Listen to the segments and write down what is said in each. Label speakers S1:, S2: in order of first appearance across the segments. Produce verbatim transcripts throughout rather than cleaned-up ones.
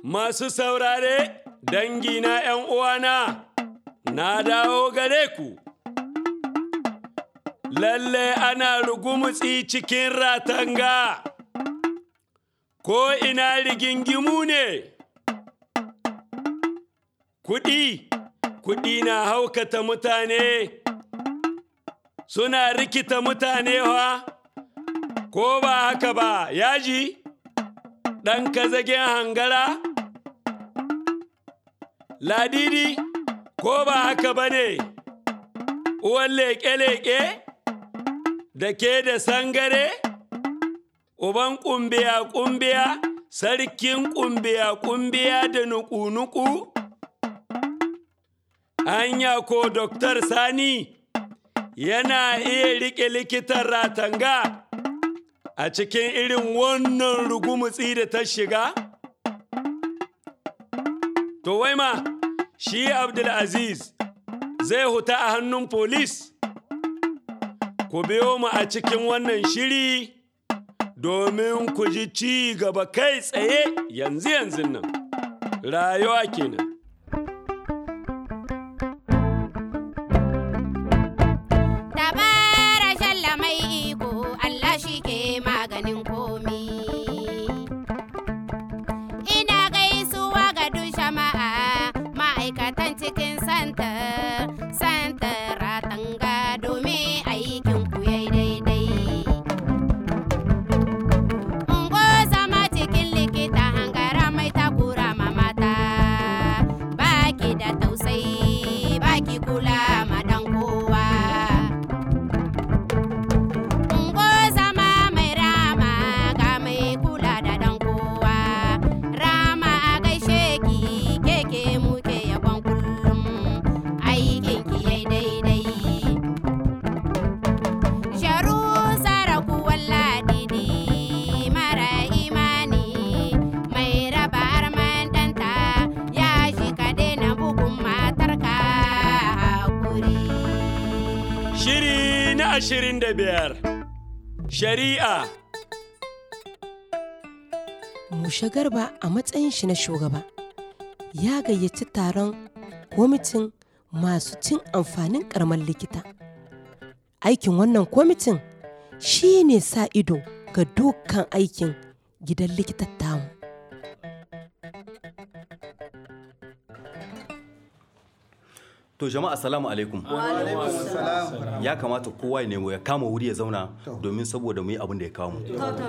S1: Masu saurare, dangina ‘yan uwana, na dawo gare ku. Lalle ana rugumutsi cikin ratanga, ko ina rigingimu ne. Kuɗi, kuɗi na haukata mutane, suna rikita mutane wa, ko ba haka ba, yaji, ɗan kazagen hangara, ladidi, ko ba haka ba ne, uwan leƙe-leƙe, da ke da sangare, uban ƙumbiya-ƙumbiya, sarkin ƙumbiya-ƙumbiya da nuku-nuku. Anya ko Doktor Sani yana iya riƙe likitan ratanga a cikin irin wannan rugumutsi da ta shiga? To wai ma, shi Abdulaziz zai huta a hannun polis? Ku biyo mu a cikin wannan shiri domin ku ji ci gaba kai tsaye yanzu yanzu nan. Rayuwa kenan. Ashirin da biyar Shari'a.
S2: Mushe Garba a matsayin shi na shugaba ya gayyaci taron kwamitin masu cin amfanin karamar likita. Aikin wannan kwamitin shi ne sa ido ga dukkan aikin gidan likitar tamu.
S3: To jama'a assalamu alaikum. Ya kamata kowa ya nemo ya kama wuri ya zauna domin saboda mu yi abin da ya kawo mu.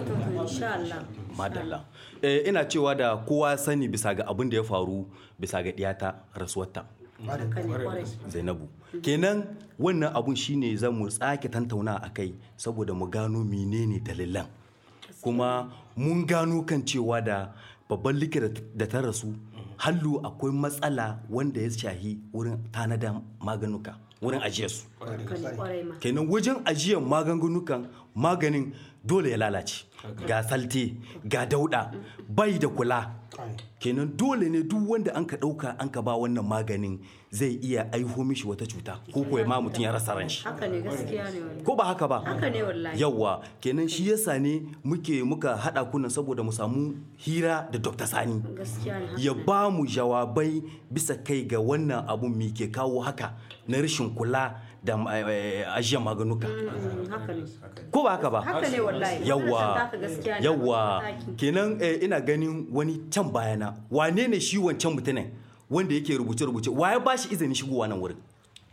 S3: Madalla. Eh, ina cewa da kowa sani bisa ga abin da ya faru bisa ga diyata rasuwarta. Zainabu. Kenan wannan abun shine zan mu tsake tantauna a kai saboda mu gano menene dalilan. Kuma mun gano kan cewa da babban likita da ta rasu hallu akwai matsala wanda ya shahi wurin tanada maganuka wurin ajiyarsu. Kenan wajen ajiyar magungunukan maganin dole ya lalace, ga salte ga dauda bai da kula. Kenan dole ne duk wanda an ka dauka an ka ba wannan maganin zai iya aiho mishi wata cuta ko ko ma mutum ya rasa ran shi.
S4: Haka ne, gaskiya ne wallahi.
S3: Ko ba haka ba?
S4: Haka ne wallahi.
S3: Yawwa, kenan shi yasa ne muke muka hada kunan saboda mu samu hira da Doktor Sani.
S4: Gaskiya ne.
S3: Ya ba mu jawabai bisa kai ga wannan abun me ke kawo haka na rashin kula da ajiyar maganuka.
S4: Haka ne.
S3: Ko ba haka ba?
S4: Haka ne wallahi.
S3: Yawwa, yawwa. Kenan ina ganin wani can bayana. Wane ne shi wancan mutumin wanda yake rubuce-rubuce? Waye ba shi izinin shigowa nan wurin?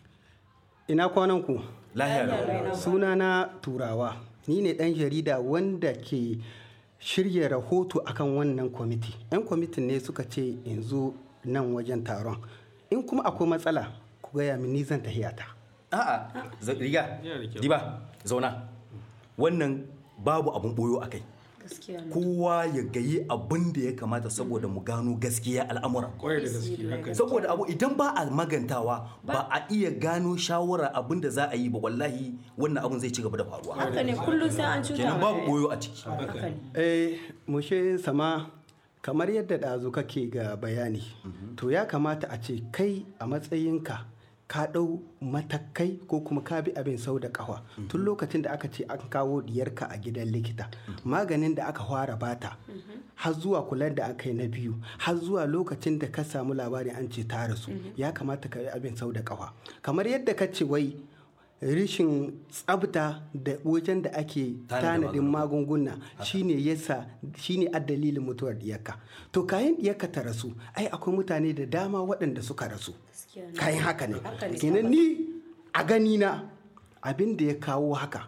S5: Ina kwanan ku?
S3: Lahiya.
S5: Sunana Turawa. Ni ne ɗan jarida wanda ke shirya rahoto akan wannan kwamiti. 'Yan kwamitin ne suka ce in zo nan wajen taron. In kuma akwai matsala, ku gaya min ni zan tahiyata.
S3: A'a, riga, diba, zauna. Wannan babu abun boyo a kai. Kowa ya gayi abin da ya kamata saboda mu gano gaskiya al'amuran. Saboda abu idan ba a magantawa ba a iya gano shawara abin da za a yi ba, wallahi wannan abin zai ci gaba da faruwa.
S4: Haka ne, kullum sai an cuta.
S3: Kenan babu boyo a ciki.
S5: Eh, mushe sama kamar yadda ɗazu kake ga bayani, to ya kamata a ce kai a matsayinka ka ɗau matakai ko kuma ka bi abin sau da ƙawa tun lokacin da aka ce an kawo diyarka a gidan likita maganin da aka fara bata har zuwa kula da aka yi na biyu har zuwa lokacin da ka samu labari an ce ta rasu ya kamata ka yi abin sau da kafa kamar yadda ka ce wai rishin tsabta da wajen da ake tanadin magunguna shine yasa shine a dalilin mutuwar diyarka to kayan diyarka ta rasu ai akwai mutane da dama waɗanda suka rasu kayan haka ne kenan ni a gani na abin da ya kawo haka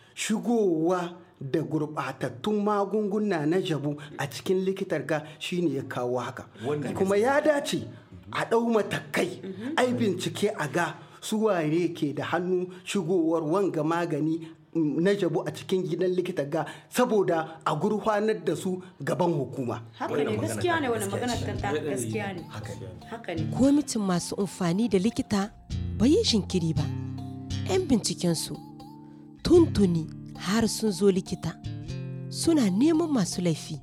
S5: shigowa da gurɓatattun magunguna na jabu a cikin likitar ga shine ya kawo haka kuma ya dace a ɗau matakai ai bincike a ga su waye ke da hannu shigowar wanga magani na jabu a cikin gidan likita ga saboda a gurfanar da su gaban hukuma.
S4: Haka ne gaskiya ne wannan magana ta gaskiya ne. Haka ne.
S2: Kwamitin masu amfani da likita bai yi shinkiri ba. 'Yan bincikensu tuntuni har sun zo likita suna neman masu laifi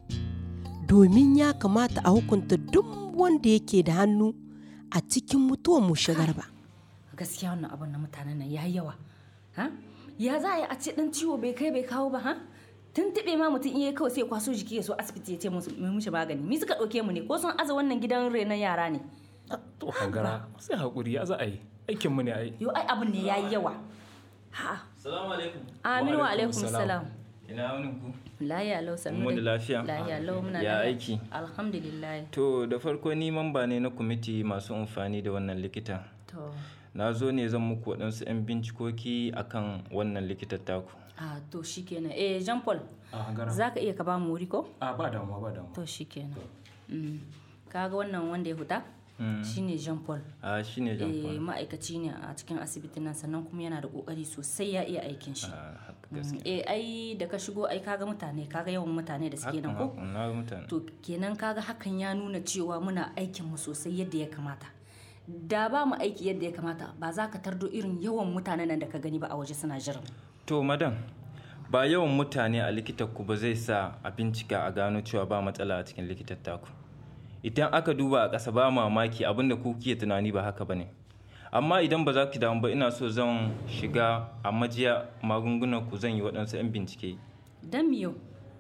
S2: domin ya kamata a hukunta duk wanda yake da hannu a cikin mutuwar Mushe Garba.
S6: Gaskiya wannan abin na mutanen nan ya yawa ha ya za a yi a ce dan ciwo bai kai bai kawo ba ha tuntuɓe ma mutum iya kawai sai kwaso jiki ya so asibiti ya ce musu mai mushi magani mi suka ɗauke mu ne ko sun aza wannan gidan renon yara ne
S7: to hangara sai hakuri ya za a yi aikin mu ne ai
S6: yo ai abin ne yayi yawa ha
S8: assalamu alaikum
S6: aminu wa alaikum salam
S8: ina wani ku
S6: lahiya lau sannu
S8: mu da lafiya
S6: lahiya lau muna
S8: ya aiki
S6: alhamdulillah
S8: to da farko ni mamba ne na kwamiti masu amfani da wannan likita
S6: to
S8: na zo ne zan muku waɗansu 'yan bincikoki akan wannan likitar taku.
S6: Ah to shikenan. Eh Jean Paul. Za ka iya ka ba mu wuri ko?
S7: Ah ba damuwa ba damuwa.
S6: To shikenan. Mm. Kaga wannan wanda ya huta? Shine Jean Paul.
S8: Ah shine Jean Paul.
S6: Eh ma'aikaci ne a cikin asibitin nan sannan kuma yana da kokari sosai ya iya aikin shi.
S8: Ah
S6: eh ai da ka shigo ai kaga mutane kaga yawan mutane da suke nan ko?
S8: Na ga mutane.
S6: To kenan kaga hakan ya nuna cewa muna aikin mu sosai yadda ya kamata. Da ba mu aiki yadda ya kamata ba za ka tardo irin yawan mutanen nan da ka gani ba a waje suna jiran.
S8: To madam ba yawan mutane a likitar ku ba zai sa a bincika a gano cewa ba matsala a cikin likitar taku. Idan aka duba a ƙasa ba mamaki abinda ku ke tunani ba haka bane. Amma idan ba za ki damu ba ina so zan shiga a majiya magungunan ku zan yi waɗansu 'yan bincike.
S6: Dan miyo?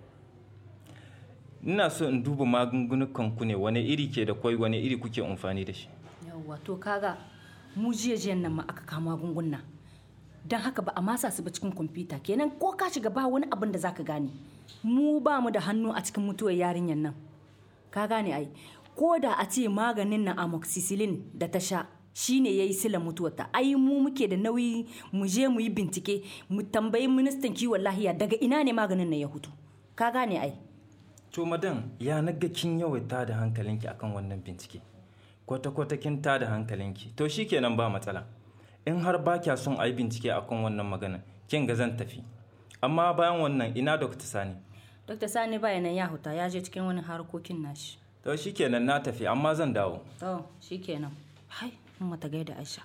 S8: Ina so in duba magungunan ku ne wane iri ke da kwai wane iri kuke amfani da shi.
S6: Wato kaga mu jiya-jiyan nan ma aka kama magunguna don haka ba a masa su ba cikin kwamfuta kenan ko ka shiga ba wani abin da zaka gane mu ba mu da hannu a cikin mutuwar yarinyar nan ka gane ai ko da a ce maganin na amoxicillin da ta sha shine yayi silar mutuwarta ai mu muke da nauyi mu je mu yi bincike mu tambayi ministan kiwon lafiya daga ina ne maganin nan ya hutu ka gane ai
S8: to madan ya naga kin yawaita da hankalinki akan wannan bincike kwata-kwata kin tada hankalinki to shikenan ba matsala in har ba kya son a yi bincike akan wannan magana kin ga zan tafi amma bayan wannan ina Dr. Sani
S6: Dr. Sani bayanan ya huta ya je cikin wani harkokin nashi
S8: to shikenan na tafi amma zan dawo
S6: to shikenan hai mun mata gaida Aisha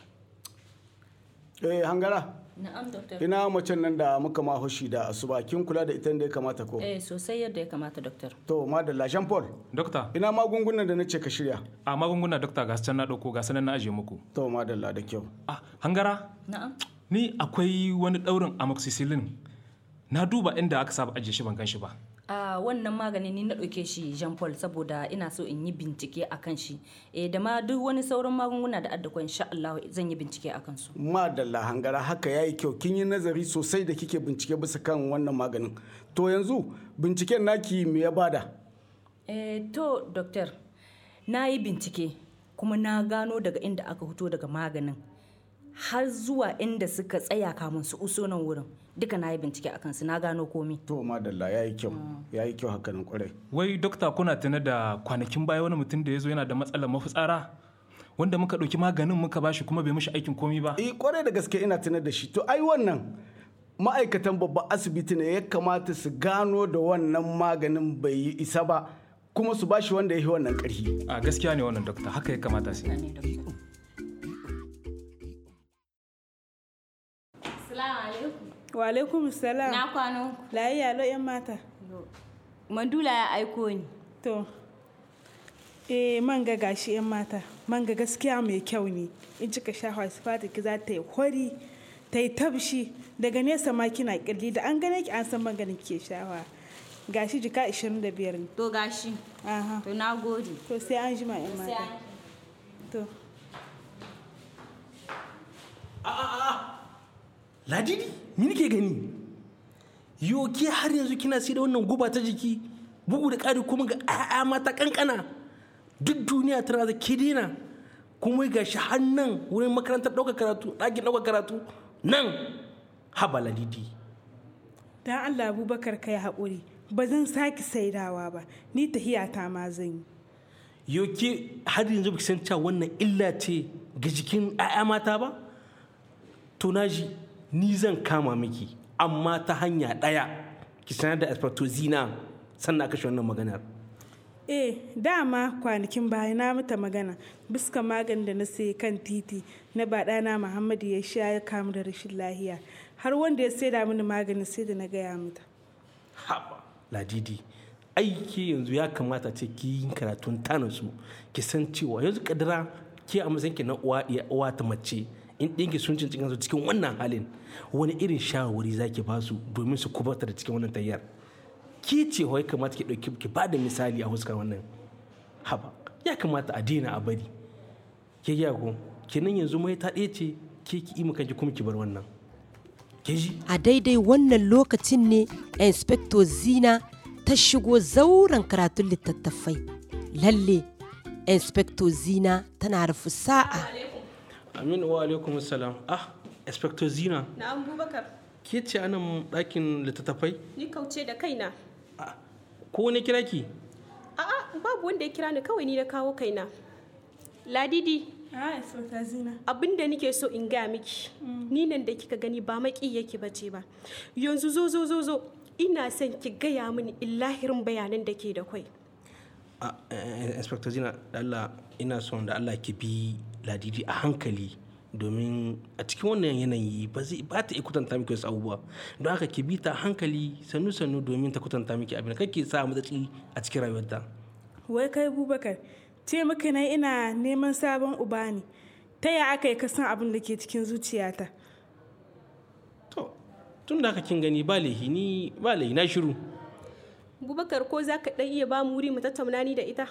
S9: eh hangara
S6: na'am doctor
S9: ina macen nan da muka ma hoshi da asuba kin kula da ita da ya kamata ko
S6: eh sosai yadda ya kamata doctor
S9: to madalla Jean Paul
S7: doctor
S9: ina magungunan da nace ka shirya
S7: a magunguna doctor ga can na dauko ga sanan na aje muku
S9: to madalla da kyau
S7: ah hangara
S6: na'am
S7: ni akwai wani daurin amoxicillin na duba inda aka saba aje shi ban gan shi ba
S6: a wannan magani ni na ɗauke shi Jean Paul saboda ina so in yi bincike a kan shi eh da ma duk wani sauran magunguna da adda insha Allah zan yi bincike a kansu
S9: madalla hangara haka yayi kyau kin yi nazari sosai da kike bincike bisa kan wannan maganin to yanzu binciken naki me ya bada
S6: eh to doctor na yi bincike kuma na gano daga inda aka fito daga maganin har zuwa inda suka tsaya kamun su uso nan wurin duka na yi bincike a kansu na gano komi
S9: to madalla ya yi kyau ya yi kyau hakanan kwarai
S7: wai dokta kuna tuna da kwanakin baya wani mutum da ya zo yana da matsalar mafitsara wanda muka ɗauki maganin muka bashi kuma bai mishi aikin komi ba
S9: eh kwarai da gaske ina tuna da shi to ai wannan ma'aikatan babban asibiti ne ya kamata su gano da wannan maganin bai yi isa ba kuma su bashi wanda ya yi wannan ƙarfi
S7: a gaskiya ne wannan dokta haka ya kamata su
S10: Wa alaikum salam.
S4: Na kwano.
S10: Lafiya lo yan mata.
S4: Mandula ya aiko ni.
S10: To. Eh man ga gashi yan mata. Man ga gaskiya mai kyau ne. In kika shafa sifata ki za ta yi hori, ta yi tabshi daga nesa ma kina kirli da an gane ki an san maganin ke shafa. gashi jika ishirin da biyar ne.
S4: To gashi.
S10: Aha.
S4: To na gode.
S10: To sai an jima yan mata. To.
S11: A a a Ladidi, me nake gani? Yo ke har yanzu kina sai da wannan guba ta jiki bugu da ƙari kuma ga ƴaƴa mata kankana. Duk duniya tana da ke dena. Kuma gashi har nan wurin makarantar ɗaukar karatu, ɗakin ɗaukar karatu nan haba Ladidi.
S10: Dan Allah Abubakar kai haƙuri. Ba zan sake saidawa ba. Ni tahiyata ma zan yi.
S11: Yo ke har yanzu ba san cewa wannan illa ce ga jikin ƴaƴa mata ba? To naji ni zan kama miki amma ta hanya ɗaya ki sanar da aspartozina sannan kashe wannan maganar.
S10: Eh, dama kwanakin baya na mata magana biska magani da na sayi kan titi na baɗana Muhammadu ya sha ya kamu da rashin lahiya. Har wanda ya saida mini magani sai da na gaya mata.
S11: Haba, Ladidi, aiki yanzu ya kamata ce ki yin karatun tana su ki san cewa yanzu kadara ke a matsayin ki na uwa uwa ta mace in ɗinki sun cin cikin su cikin wannan halin wani irin shawarwari zaki ba su domin su kubatar da cikin wannan tayyar. Ke ce wai kamata ki ɗauki ki bada misali a huskar wannan. Haba, ya kamata a daina a bari. Ke yago, kenan yanzu mai ta ɗaya ce ke ki yi kanki kuma ki bar wannan.
S2: A daidai wannan lokacin ne Inspector Zina ta shigo zauren karatun littattafai. Lalle, Inspector Zina tana rufe sa'a.
S11: Aminu wa alaikum salam. Ah, Inspector Zina.
S12: Na Abubakar.
S11: Ke ce anan ɗakin littattafai?
S12: Ni kauce da kaina.
S11: Ko wani kira ki?
S12: A'a, babu wanda ya kira ni, kawai ni na kawo kaina. Ladidi.
S10: Ah, Inspector Zina.
S12: Abin da nike so in gaya miki. Ni nan da kika gani ba maki yake bace ba. Yanzu zo zo zo zo. Ina son ki gaya mini illahirin bayanan da ke da kwai.
S11: Ah, Inspector Zina, da Allah ina son da Allah ki bi Ladidi a hankali domin a cikin wannan yanayi ba zai ba ta kutanta miki wasu abubuwa. Don haka ki bi ta hankali sannu sannu domin ta kutanta miki abin kake sa matsatsi a cikin rayuwarta.
S10: Wai kai Abubakar, ce maka na ina neman sabon uba ne. Ta ya aka yi kasan abin da ke cikin zuciyata?
S11: To, tun da haka kin gani ba laihi ni ba laihi na shiru.
S12: Abubakar ko za ka ɗan iya ba mu wuri mu tattauna ni da ita?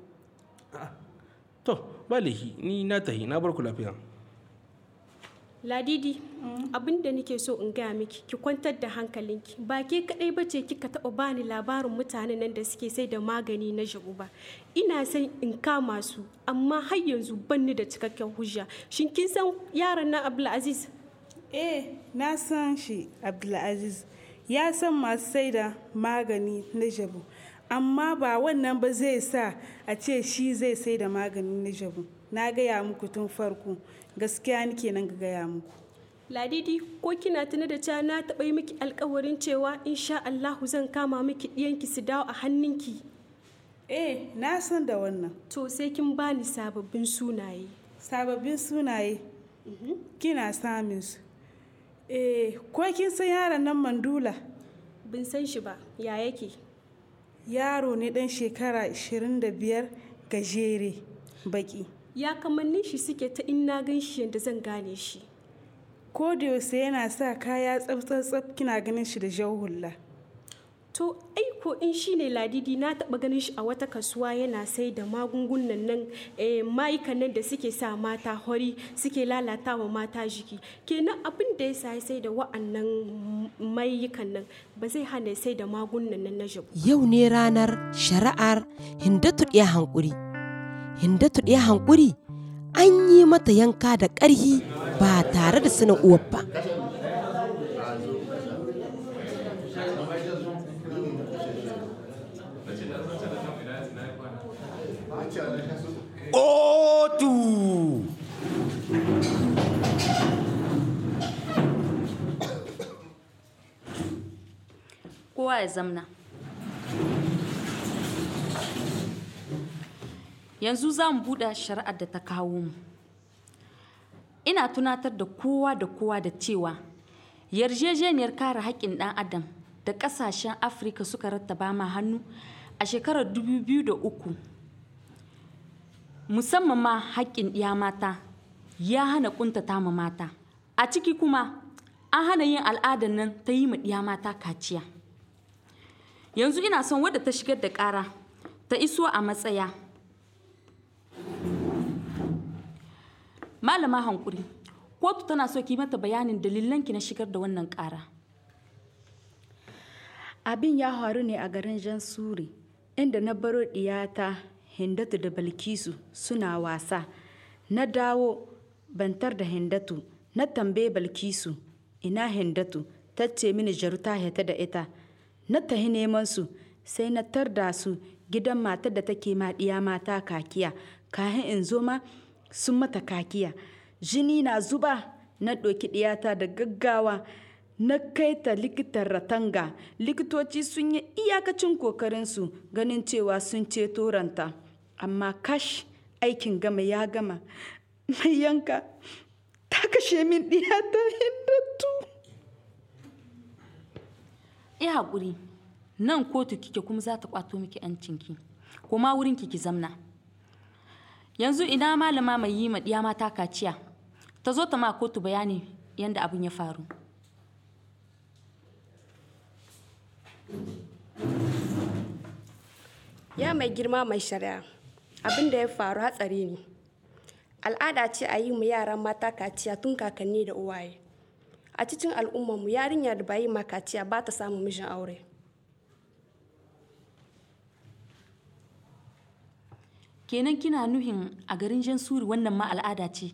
S11: To, ba laihi ni na tahi na bar ku lafiya.
S12: Ladidi, abin da nake so in gaya miki, ki kwantar da hankalinki. Ba ke kadai bace kika taɓa bani labarin mutanen nan da suke sai da magani na jabu ba. Ina son in kama su, amma har yanzu banni da cikakken hujja. Shin kin san yaron na Abdulaziz?
S10: Eh, na san shi Abdulaziz. Ya san masu sai da magani na jabu. Amma ba wannan ba zai sa a ce shi zai sai da magani na jabu. Na gaya muku tun farko. Gaskiya nake nan ga gaya muku.
S12: Ladidi, ko kina tuna da cewa na taɓa yi miki alƙawarin cewa insha Allahu zan kama miki ɗiyanki su dawo a hannunki?
S10: Eh, na san da wannan.
S12: To sai kin bani sababbin sunaye.
S10: Sababbin sunaye? Kina samun su. Eh, ko kin san yaron nan Mandula?
S12: Bin san shi ba, ya yake?
S10: Yaro ne ɗan shekara ashirin da biyar gajere, baki.
S12: Ya kamannin shi suke ta in na gan shi yadda zan gane shi.
S10: Ko da yaushe yana sa kaya tsaf-tsaf kina ganin shi da jan hulla.
S12: To aiko in shi ne Ladidi, na taɓa ganin shi a wata kasuwa yana sai da magungunan nan mayukan nan da suke sa mata hori, suke lalata wa mata jiki. Kenan abin da ya sa sai da wa'annan mayukan nan ba zai hana sai da magungunan nan na jabu.
S2: Yau ne ranar shari'ar Hindatu ɗaya hankuri. Hindatu ɗaya hankuri an yi mata yanka da ƙarhi ba tare da sanin uwar ba.
S3: Otu!
S6: Kowa ya zamna. Yanzu za mu buɗe shari'ar da ta kawo mu. Ina tunatar da kowa da kowa da cewa yarjejeniyar kare haƙƙin ɗan adam da ƙasashen Afirka suka rattaba ma hannu a shekarar dubu biyu da uku, musamman ma haƙƙin ɗiya mata, ya hana ƙuntata ma mata. A ciki kuma an hana yin al'adar nan ta yi ma ɗiya mata kaciya. yanzu ina son wadda ta shigar da ƙara ta iso a matsaya. Malama Hankuri, kotu tana so ki mata bayanin dalilanki na shigar da wannan ƙara.
S4: Abin ya faru ne a garin Jansuri, inda na baro diyata Hindatu da Balkisu suna wasa. Na dawo bantar da Hindatu, na tambaye Balkisu ina Hindatu, ta ce mini Jaru ta heta da ita. Na tahi neman su, sai na tarda su gidan matar da take ma diya mata kakiya. Kahin in zo ma sun mata kakiya. Jini na zuba, na ɗauki diyata da gaggawa. Na kai ta likitan Ratanga. Likitoci sun yi iyakacin kokarinsu ganin cewa sun ceto ranta. Amma kash, aikin gama ya gama. Mai yanka ta kashe min diyata Hindatu.
S6: Ya haƙuri, nan kotu kike kuma za ta ƙwato miki ‘yancinki, kuma wurin ki zamna. Yanzu ina malama mai yi ma ɗiya mata kaciya, ta zo ta ma kotu bayani yadda abin ya faru.
S12: Ya mai girma mai shari'a, abin da ya faru hatsari ne. Al'ada ce a yi mu yaran mata kaciya tun kakanni da uwaye. A cikin al'ummarmu yarinya da ba yi ma kaciya ba ta samun mijin aure.
S6: Kenan kina nuhin a garin Jansuri wannan ma al'ada ce?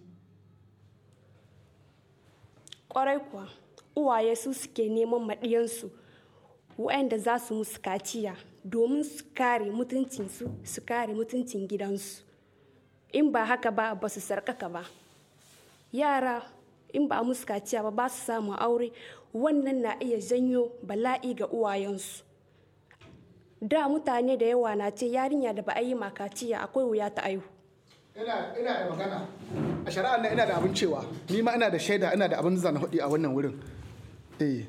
S12: Kwarai kuwa, uwaye su suke neman maɗiyansu waɗanda za su musu kaciya domin su kare mutuncinsu, su kare mutuncin gidansu. In ba haka ba, ba su sarƙaka ba. Yara in ba a musu kaciya ba ba su samu aure, wannan na iya janyo bala'i ga uwayensu. Da mutane da yawa na ce yarinya da ba a yi ma kaciya akwai wuya ta aihu.
S9: Ina ina da magana. A shari'ar nan ina da abin cewa, ni ma ina da shaida, ina da abin zan hudi a wannan wurin. Eh.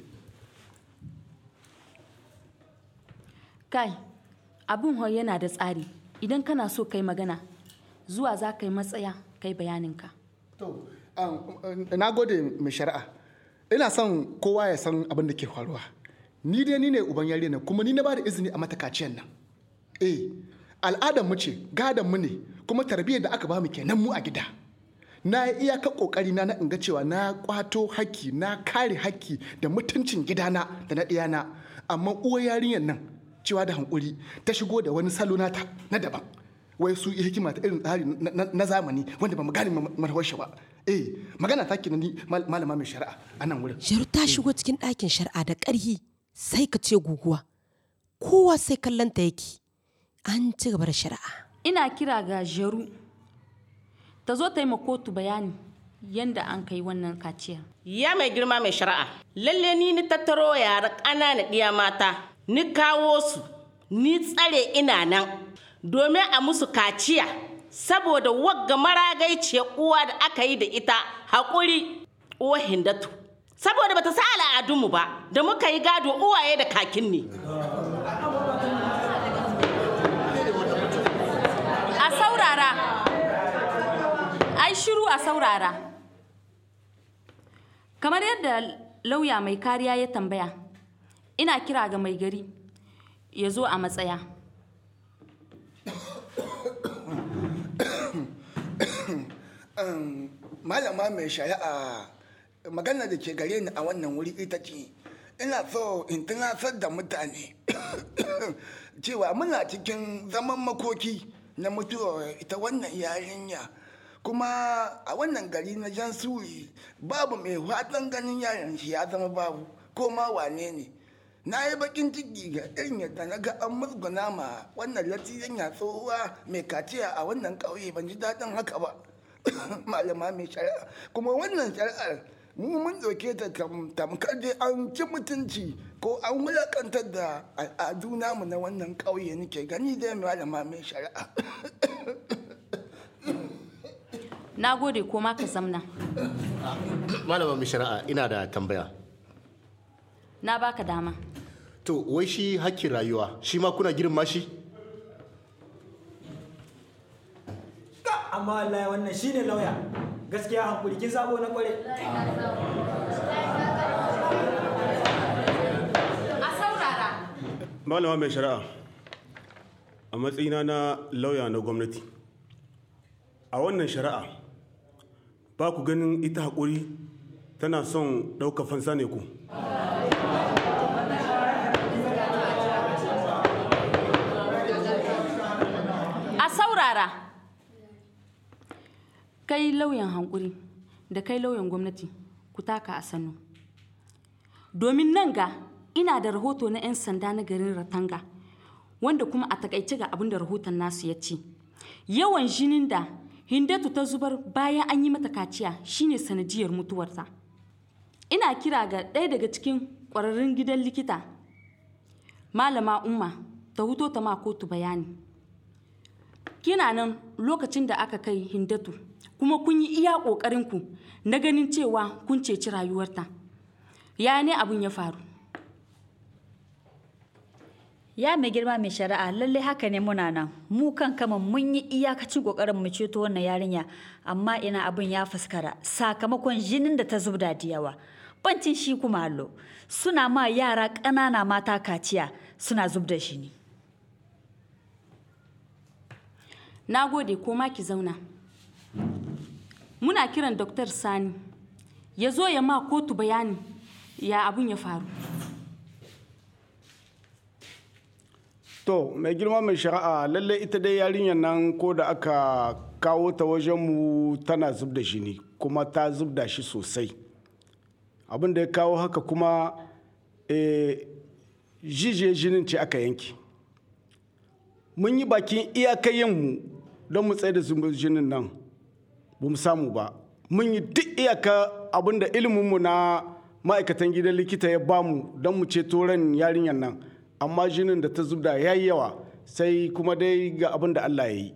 S6: Kai, abin ho yana da tsari. Idan kana so kai magana, zuwa za ka yi matsaya kai bayaninka.
S9: To, na gode mai shari'a. Ina son kowa ya san abin da ke faruwa. Ni dai ni ne uban yare ne, kuma ni na ba da izini a mata kaciyan nan. Eh, al'adar mu ce, gadon mu ne, kuma tarbiyyar da aka ba mu kenan mu a gida. Na yi iyakar kokari na na in ga cewa na kwato haƙƙi, na kare haƙƙi da mutuncin gidana da na ɗiyana. Amma uwar yarinyar nan cewa da hankuri ta shigo da wani salo nata na daban. Wai su yi hikima ta irin tsari na zamani wanda ba mu gane marwar shi ba. Eh, magana ta kenan ni malama mai shari'a a nan wurin.
S2: Jaru ta shigo cikin ɗakin shari'a da ƙarhi sai ka ce guguwa. Kowa sai kallon ta yake. An ci gaba da shari'a.
S6: Ina kira ga Jaru ta zo ta yi ma kotu bayani yanda an kai wannan kaciya.
S13: Ya mai girma mai shari'a, lalle ni ni tattaro yara ƙanana ɗiya mata, ni kawo su, ni tsare ina nan domin a musu kaciya saboda wagga maragaiciyar uwa da aka yi da ita haƙuri uwa Hindatu. Saboda bata sa al'adunmu ba da muka yi gado uwaye da kakin ne.
S6: A saurara, ai shiru a saurara. Kamar yadda lauya mai kariya ya tambaya, ina kira ga mai gari ya zo a matsaya.
S14: Malama mai shari'a, magana da ke gare ni a wannan wuri ita ce, ina so in tunasar da mutane cewa muna cikin zaman makoki na mutuwar ita wannan yarinya, kuma a wannan gari na Jansuri babu mai fatan ganin yaron shi ya zama babu ko ma wane ne. Na yi bakin ciki ga irin yadda na ga an musguna ma wannan latiyan ya tsohuwa mai kaciya a wannan ƙauye, ban ji daɗin haka ba. Malama mai shari'a, kuma wannan shari'ar mu mun ɗauke ta tamkar dai an ci mutunci ko an wulakantar da al'adu namu na wannan ƙauye nake gani dai malama mai shari'a.
S6: Na gode, ko ma ka zamna.
S15: Malama mai shari'a, ina da tambaya.
S6: Na baka dama.
S15: To, wai shi hakkin rayuwa, shi ma kuna girma shi?
S16: Amma Allah wannan shine lauya. Gaskiya hankuri kin sabo na kware.
S6: A saurara.
S17: malama mai shari'a a matsayina na lauya na gwamnati a wannan shari'a ba ku ganin ita haƙuri tana son ɗaukar fansa ne ku
S4: a saurara kai lauyan hankuri da kai lauyan gwamnati ku taka a sannu domin nan ga ina da rahoto na 'yan sanda na garin Ratanga wanda kuma a takaice ga abin da rahoton nasu ya ce yawan jinin da Hindatu ta zubar bayan an yi mata kaciya shine sanadiyar mutuwarta ina kira ga ɗaya daga cikin ƙwararrun gidan likita malama umma ta huto ta ma kotu bayani kina nan lokacin da aka kai Hindatu kuma kun yi iya ƙoƙarinku na ganin cewa kun ceci rayuwarta ya ne abin ya faru
S18: ya mai girma mai shari'a lallai haka ne muna nan mu kan kama mun yi iyakacin kokarin mu ceto wannan yarinya amma ina abin ya fuskara sakamakon jinin da ta zubda da yawa bancin shi kuma allo suna ma yara ƙanana mata kaciya suna zubda jini
S4: na gode ko ma ki zauna muna kiran Dr. Sani ya zo ya ma kotu bayani ya abin ya faru
S17: to mai girma mai shari'a lalle ita dai yarinyar nan ko da aka kawo ta wajenmu tana zub da jini kuma ta zub da shi sosai abin da ya kawo haka kuma e, jijiyar jinin ce aka yanki mun yi bakin iyakayenmu don mu tsaye da zubar jinin nan ba mu samu ba mun yi duk iyaka abin da iliminmu na ma'aikatan gidan likita ya bamu don mu ceto ran yarinyar nan amma jinin da ta zubda ya yi yawa sai kuma dai ga abin da Allah ya yi.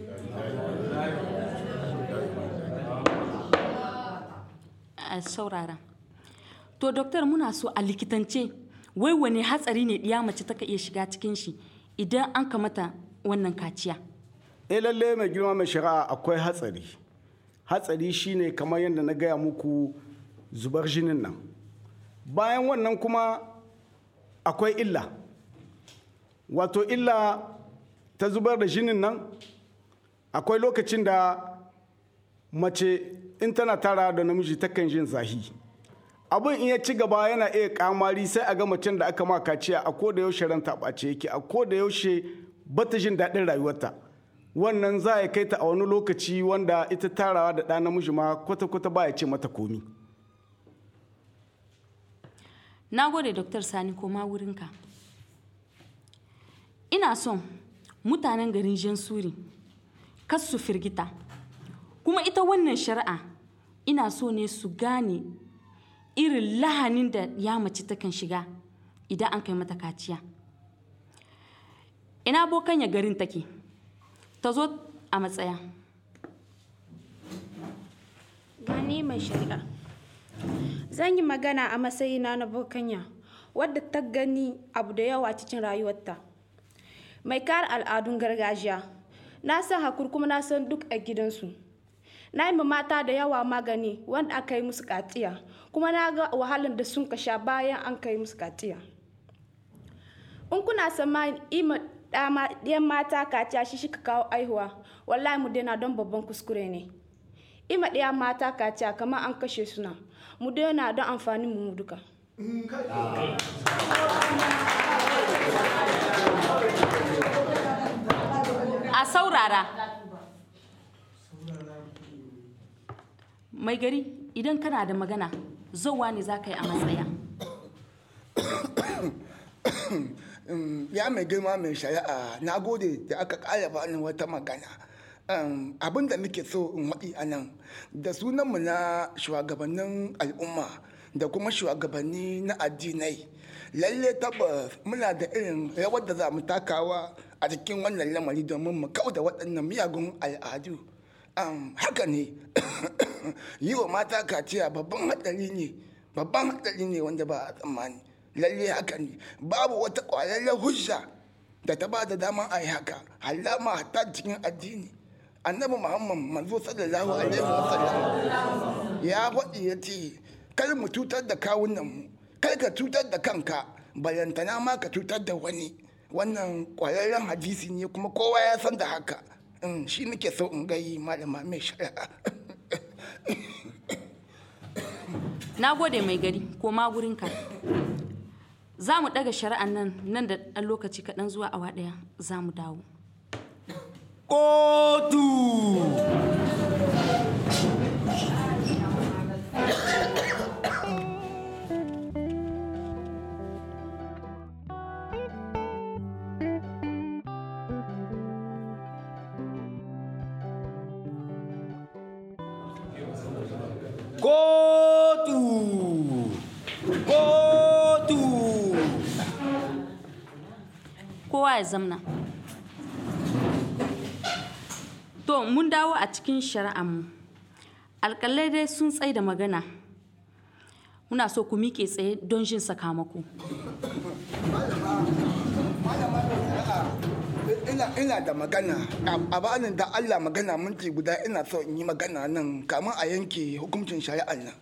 S4: A saurara. To, doktor muna so a likitance wai wane hatsari ne ɗiya mace ta iya shiga cikin shi idan an kamata wannan kaciya.
S17: Eh lalle mai girma mai shari'a akwai hatsari. Hatsari shine kamar yadda na gaya muku zubar jinin nan. Bayan wannan kuma akwai illa. Wato illa ta zubar da jinin nan akwai lokacin da mace in tana tara da namiji takan jin zahi abin in ya ci gaba yana iya kamari sai a ga macen da aka ma kaciya a ko da yaushe ranta ɓace yake a ko da yaushe bata jin daɗin rayuwarta wannan za ya kai ta a wani lokaci wanda ita tarawa da ɗa namiji ma kwata-kwata ba ya ce mata komi.
S4: Na gode Dr. Sani koma wurinka. Ina son mutanen garin Jansuri kas su firgita kuma ita wannan shari'a ina so ne su gane irin lahanin da ya mace takan shiga idan an kai mata kaciya. Ina bokan ya garin take ta zo a matsaya.
S12: Gani mai shari'a zan yi magana a matsayina na bokanya wadda ta gani abu da yawa cikin rayuwarta mai kare al'adun gargajiya na san hakur kuma na san duk a gidansu na yi mata da yawa magani wanda aka yi musu katiya kuma na ga wahalar da sun kasha bayan an kai musu katiya in kuna sama ima ɗayan mata kaciya shi shika kawo aihuwa wallahi mu daina don babban kuskure ne ima ɗaya mata kaciya kamar an kashe suna mu daina don amfanin mu duka.
S4: A saurara. Mai gari idan kana da magana zauwa ne za ka yi a matsaya.
S14: Ya mai girma mai shari'a na gode da aka ƙara bani wata magana. Abin da nake so in waɗi a nan da sunanmu na shugabannin al'umma da kuma shugabanni na addinai lalle tabbas muna da irin rawar da za mu takawa a cikin wannan lamari domin mu kau da waɗannan miyagun al'adu haka ne yi wa mata kaciya babban haɗari ne babban haɗari ne wanda ba a tsammani lalle haka ne babu wata ƙwararren hujja da ta ba da daman a yi haka halama hatta cikin addini annabi muhammad manzo sallallahu alaihi wasallam ya faɗi ya ce kar mu cutar da kawunan mu kar ka cutar da kanka bayantana ma ka cutar da wani wannan kwararren hadisi ne kuma kowa ya san da haka. Shi nake so in gayi malama mai shari'a.
S4: Na gode mai gari, koma gurinka. Za mu ɗaga shari'an nan nan da ɗan lokaci kaɗan zuwa awa ɗaya za mu dawo.
S3: Kotu! Kotu! Kotu!
S4: Kowa ya zamna. To, mun dawo a cikin shari'anmu. Alƙalai dai sun tsaye da magana. Muna so ku miƙe tsaye don jin sakamako.
S14: Ina, ina da magana a bani da Allah magana minti guda ina so in yi magana nan kamun a yanke hukuncin shari'ar nan.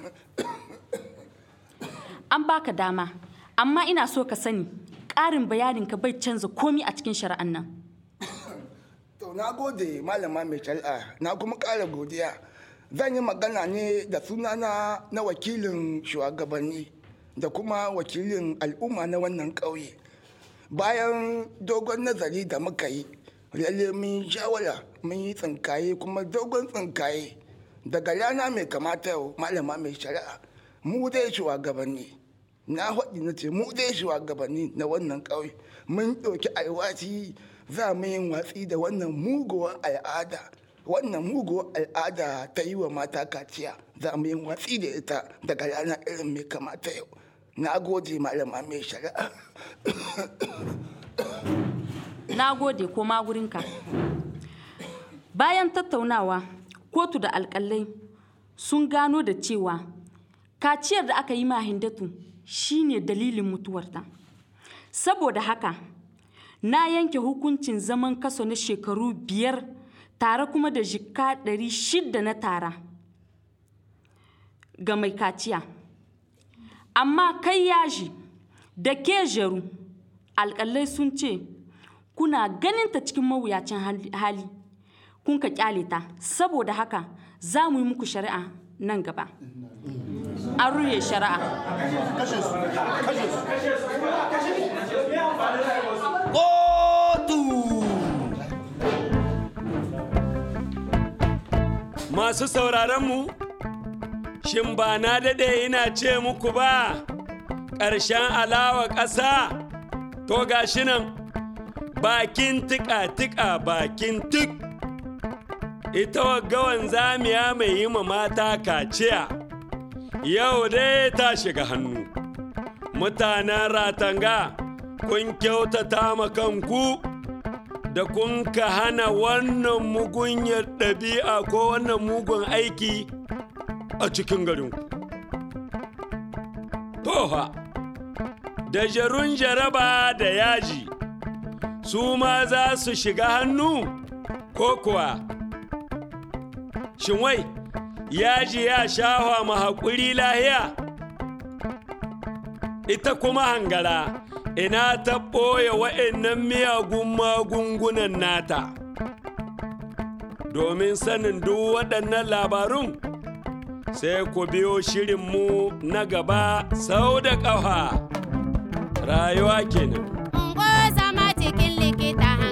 S4: An baka dama, amma ina so ka sani ƙarin bayaninka bai canza komi a cikin shari'ar nan.
S14: To na gode malama mai shari'a na kuma ƙara godiya. Zan yi magana ne da sunana na wakilin shugabanni da kuma wakilin al'umma na wannan ƙauye. Bayan dogon nazari da muka yi, lalle mun shawara mun yi tsinkaye kuma dogon tsinkaye daga rana mai kamata yau malama mai shari'a mu dai shugabanni na haɗi na ce mu dai shugabanni na wannan ƙauye mun ɗauki alwashi za mu yin watsi da wannan muguwar al'ada wannan muguwar al'ada ta yi wa mata kaciya za mu yin watsi da ita daga rana irin mai kamata yau. Na gode malama mai shari'a.
S4: Na gode koma gurinka. Bayan tattaunawa, kotu da alƙalai sun gano da cewa kaciyar da aka yi ma Hindatu shine dalilin mutuwarta. Saboda haka, na yanke hukuncin zaman kaso na shekaru biyar tare kuma da jika ɗari shida na tara ga mai kaciya. Amma kai yaji da ke jaru alƙalai sun ce kuna ganinta cikin mawuyacin hali kun ka kyale ta saboda haka za mu yi muku shari'a nan gaba. An ruhe shari'a.
S3: Kotu!
S1: Masu sauraronmu, shin ba na daɗe ina ce muku ba ƙarshen alawa ƙasa? To gashi nan bakin tika-tika bakin tik. Ita waggawan zamiya mai yi ma mata kaciya. Yau dai ta shiga hannu. Mutanen Ratanga, kun kyautata ma kanku da kun ka hana wannan mugunyar ɗabi'a ko wannan mugun aiki a cikin garinku. Toha, da jarun jaraba da yaji, su ma za su shiga hannu ko kuwa? Shin wai, yaji ya shafa ma haƙuri lahiya? Ita kuma hangara, ina ta ɓoye wa'annan miyagun magungunan nata. Domin sanin duk waɗannan labarun, sai ku biyo shirinmu na gaba sau da ƙafa. Rayuwa kenan.
S19: Ungo zama cikin likita.